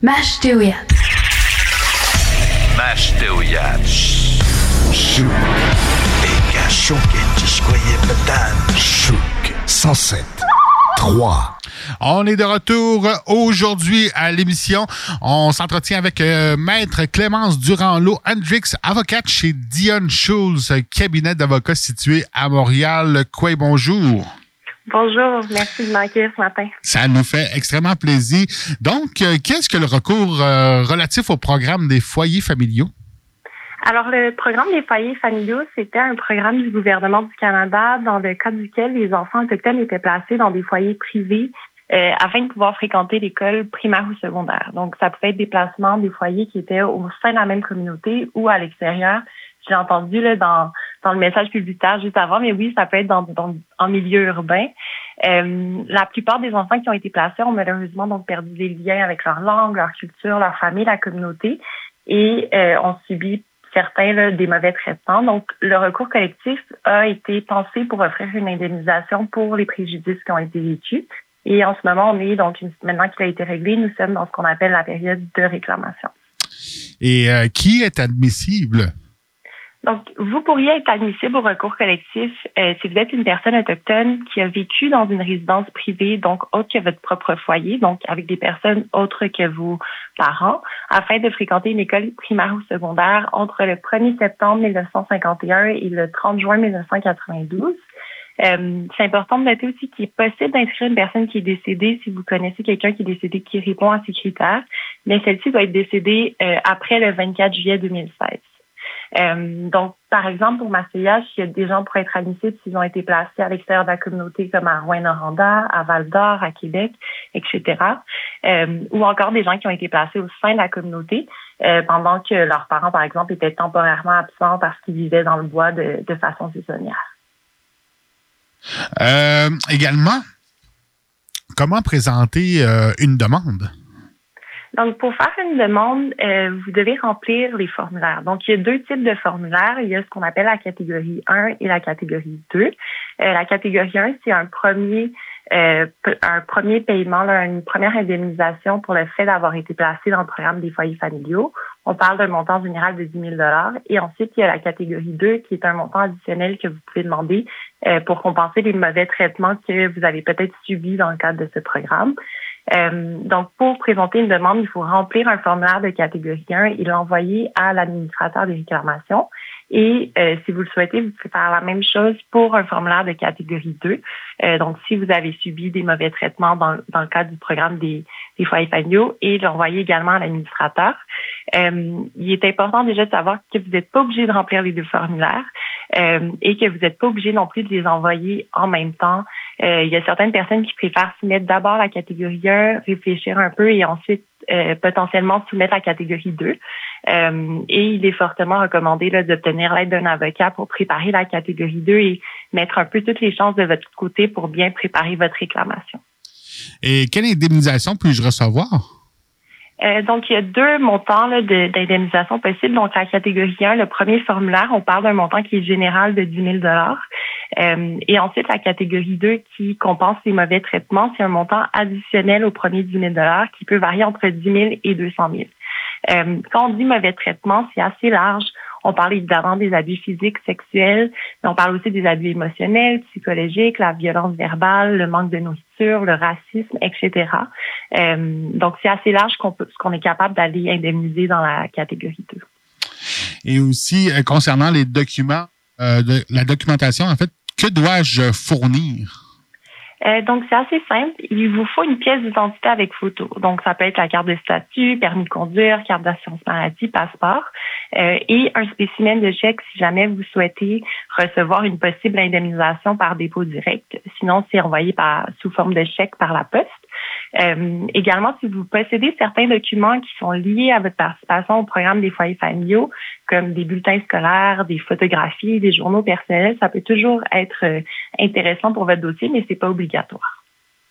Mash Théoyat. Mash Théoyat. Chouk. Et chouk et tiscoyer pétane. Chouk 107.3. On est de retour aujourd'hui à l'émission. On s'entretient avec Maître Clémence Durand-Low-Hendrix, avocate chez Dion Schulz, cabinet d'avocats situé à Montréal. Quoi, bonjour. Bonjour, merci de m'accueillir ce matin. Ça nous fait extrêmement plaisir. Donc, qu'est-ce que le recours relatif au programme des foyers familiaux? Alors, le programme des foyers familiaux, c'était un programme du gouvernement du Canada dans le cadre duquel les enfants autochtones étaient placés dans des foyers privés afin de pouvoir fréquenter l'école primaire ou secondaire. Donc, ça pouvait être des placements des foyers qui étaient au sein de la même communauté ou à l'extérieur. J'ai entendu là dans le message publicitaire juste avant, mais oui, ça peut être en milieu urbain. La plupart des enfants qui ont été placés ont malheureusement donc perdu des liens avec leur langue, leur culture, leur famille, la communauté et ont subi certains là, des mauvais traitements. Donc, le recours collectif a été pensé pour offrir une indemnisation pour les préjudices qui ont été vécus. Et en ce moment, on est donc, maintenant qu'il a été réglé, nous sommes dans ce qu'on appelle la période de réclamation. Et qui est admissible? Donc, vous pourriez être admissible au recours collectif si vous êtes une personne autochtone qui a vécu dans une résidence privée, donc autre que votre propre foyer, donc avec des personnes autres que vos parents, afin de fréquenter une école primaire ou secondaire entre le 1er septembre 1951 et le 30 juin 1992. C'est important de noter aussi qu'il est possible d'inscrire une personne qui est décédée si vous connaissez quelqu'un qui est décédé qui répond à ces critères, mais celle-ci doit être décédée après le 24 juillet 2016. Donc, par exemple, pour ma CIH, il y a des gens pour être admissibles s'ils ont été placés à l'extérieur de la communauté, comme à Rouyn-Noranda, à Val-d'Or, à Québec, etc. Ou encore des gens qui ont été placés au sein de la communauté pendant que leurs parents, par exemple, étaient temporairement absents parce qu'ils vivaient dans le bois de façon saisonnière. Également, comment présenter une demande? Donc, pour faire une demande, vous devez remplir les formulaires. Donc, il y a deux types de formulaires. Il y a ce qu'on appelle la catégorie 1 et la catégorie 2. La catégorie 1, c'est un premier paiement, là, une première indemnisation pour le fait d'avoir été placé dans le programme des foyers familiaux. On parle d'un montant général de 10 000 $. Et ensuite, il y a la catégorie 2, qui est un montant additionnel que vous pouvez demander pour compenser les mauvais traitements que vous avez peut-être subis dans le cadre de ce programme. Donc, pour présenter une demande, il faut remplir un formulaire de catégorie 1 et l'envoyer à l'administrateur des réclamations. Et si vous le souhaitez, vous pouvez faire la même chose pour un formulaire de catégorie 2. Donc, si vous avez subi des mauvais traitements dans le cadre du programme des foyers familiaux, et l'envoyer également à l'administrateur. Il est important déjà de savoir que vous n'êtes pas obligé de remplir les deux formulaires et que vous n'êtes pas obligé non plus de les envoyer en même temps. Il y a certaines personnes qui préfèrent soumettre d'abord la catégorie 1, réfléchir un peu et ensuite potentiellement soumettre la catégorie 2. Et il est fortement recommandé là, d'obtenir l'aide d'un avocat pour préparer la catégorie 2 et mettre un peu toutes les chances de votre côté pour bien préparer votre réclamation. Et quelle indemnisation puis-je recevoir? Donc, il y a deux montants là, d'indemnisation possibles. Donc, la catégorie 1, le premier formulaire, on parle d'un montant qui est général de 10 000 $. Et ensuite, la catégorie 2 qui compense les mauvais traitements, c'est un montant additionnel au premier 10 000 $ qui peut varier entre 10 000 et 200 000. Quand on dit mauvais traitement, c'est assez large. On parle évidemment des abus physiques, sexuels, mais on parle aussi des abus émotionnels, psychologiques, la violence verbale, le manque de nourriture, le racisme, etc. Donc, c'est assez large ce qu'on est capable d'aller indemniser dans la catégorie 2. Et aussi, concernant les documents, la documentation, en fait, que dois-je fournir? Donc, c'est assez simple. Il vous faut une pièce d'identité avec photo. Donc, ça peut être la carte de statut, permis de conduire, carte d'assurance maladie, passeport, et un spécimen de chèque si jamais vous souhaitez recevoir une possible indemnisation par dépôt direct. Sinon, c'est envoyé sous forme de chèque par la poste. Également, si vous possédez certains documents qui sont liés à votre participation au programme des foyers familiaux, comme des bulletins scolaires, des photographies, des journaux personnels, ça peut toujours être intéressant pour votre dossier, mais c'est pas obligatoire.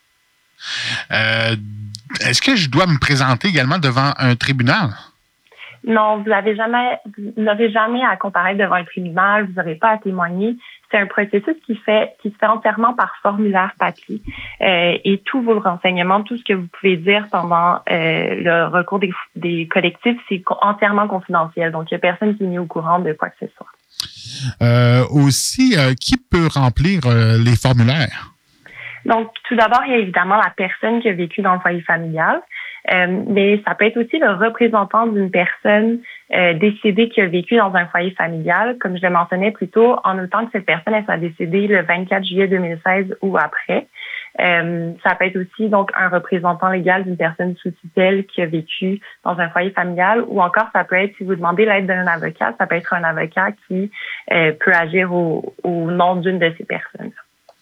Est-ce que je dois me présenter également devant un tribunal? Non, vous n'aurez jamais à comparaître devant un tribunal, vous n'aurez pas à témoigner. c'est un processus qui se fait entièrement par formulaire papier et tous vos renseignements, tout ce que vous pouvez dire pendant le recours des collectifs, c'est entièrement confidentiel. Donc, il n'y a personne qui est mis au courant de quoi que ce soit. Aussi, qui peut remplir les formulaires? Donc, tout d'abord, il y a évidemment la personne qui a vécu dans le foyer familial, mais ça peut être aussi le représentant d'une personne décédée qui a vécu dans un foyer familial, comme je le mentionnais plus tôt, en autant que cette personne elle soit décédée le 24 juillet 2016 ou après. Ça peut être aussi donc un représentant légal d'une personne sous tutelle qui a vécu dans un foyer familial, ou encore ça peut être, si vous demandez l'aide d'un avocat, ça peut être un avocat qui peut agir au nom d'une de ces personnes.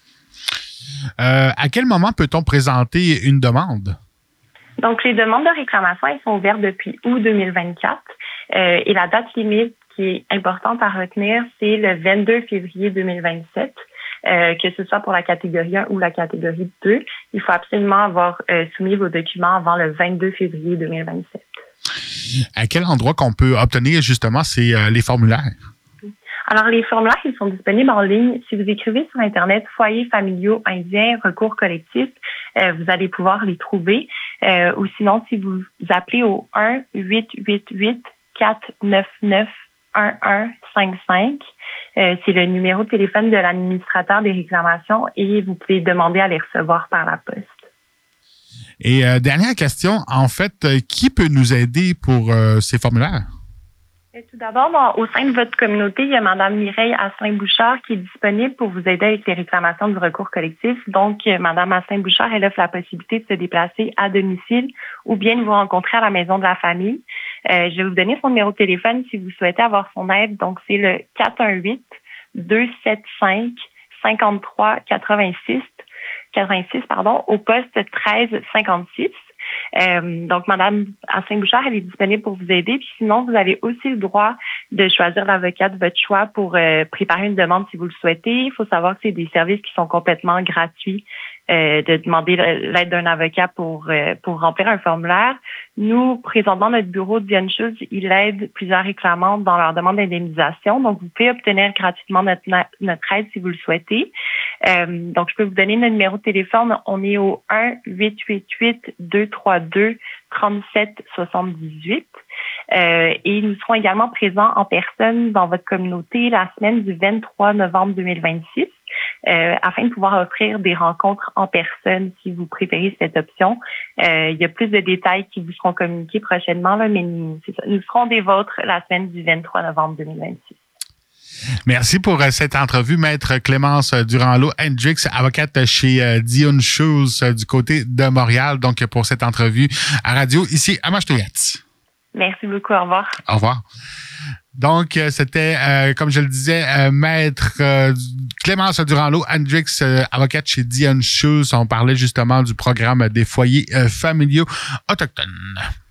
À quel moment peut-on présenter une demande? Donc, les demandes de réclamation, elles sont ouvertes depuis août 2024. Et la date limite qui est importante à retenir, c'est le 22 février 2027. Que ce soit pour la catégorie 1 ou la catégorie 2, il faut absolument avoir soumis vos documents avant le 22 février 2027. À quel endroit qu'on peut obtenir justement les formulaires? Alors, les formulaires, ils sont disponibles en ligne. Si vous écrivez sur Internet « Foyers familiaux indiens, recours collectif », vous allez pouvoir les trouver. Ou sinon, si vous appelez au 1-888-499-1155, c'est le numéro de téléphone de l'administrateur des réclamations et vous pouvez demander à les recevoir par la poste. Et dernière question, en fait, qui peut nous aider pour ces formulaires? Tout d'abord, au sein de votre communauté, il y a Mme Mireille Asselin-Bouchard qui est disponible pour vous aider avec les réclamations du recours collectif. Donc, Mme Asselin-Bouchard, elle offre la possibilité de se déplacer à domicile ou bien de vous rencontrer à la maison de la famille. Je vais vous donner son numéro de téléphone si vous souhaitez avoir son aide. Donc, c'est le 418-275-5386, au poste 1356. Donc, Mme Asselin-Bouchard, elle est disponible pour vous aider. Puis sinon, vous avez aussi le droit de choisir l'avocat de votre choix pour préparer une demande si vous le souhaitez. Il faut savoir que c'est des services qui sont complètement gratuits, de demander l'aide d'un avocat pour remplir un formulaire. Nous, présentement, notre bureau de Dion Schultz, il aide plusieurs réclamants dans leur demande d'indemnisation. Donc, vous pouvez obtenir gratuitement notre aide si vous le souhaitez. Donc, je peux vous donner notre numéro de téléphone. On est au 1-888-232-3778. Et nous serons également présents en personne dans votre communauté la semaine du 23 novembre 2026 afin de pouvoir offrir des rencontres en personne si vous préférez cette option. Il y a plus de détails qui vous seront communiqués prochainement, là, mais nous serons des vôtres la semaine du 23 novembre 2026. Merci pour cette entrevue, Maître Clémence Durand-Law-Hendrix, avocate chez Dion Schultz du côté de Montréal. Donc, pour cette entrevue à radio ici à Machtoyats. Merci beaucoup. Au revoir. Au revoir. Donc, c'était, comme je le disais, Maître Clémence Durand-Law-Hendrix, avocate chez Dion Schultz. On parlait justement du programme des foyers familiaux autochtones.